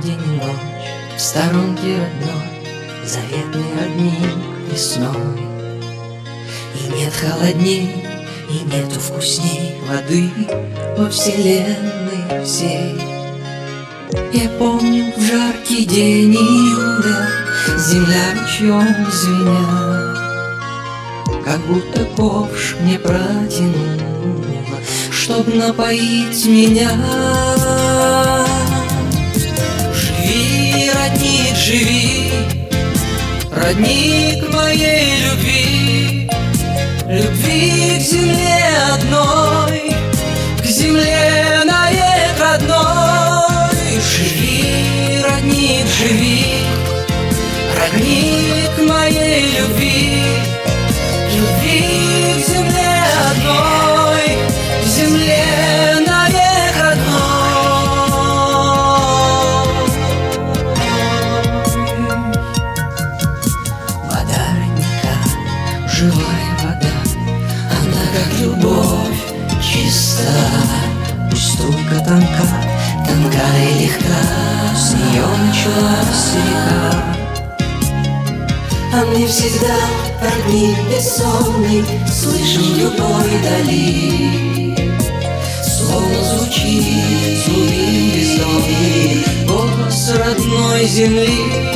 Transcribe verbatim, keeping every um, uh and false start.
день и ночь, в сторонке родной, заветный родник весной. И нет холодней, и нету вкусней воды во вселенной всей. Я помню в жаркий день июля земля ручьем звеня, как будто ковш мне протянула, чтоб напоить меня. Живи, родник, живи, родник моей любви, любви к земле одной, к земле навек родной. Живи, родник, живи, родник моей любви, любви к земле одной, к земле навек родной. Вода родника, живая вода, она как любовь чиста. Пусть струйка тонка, тонка и легка, с нее началась река. А мне всегда родник бессонный слышен в любой дали, словно звучит, звучит бездонный голос родной земли.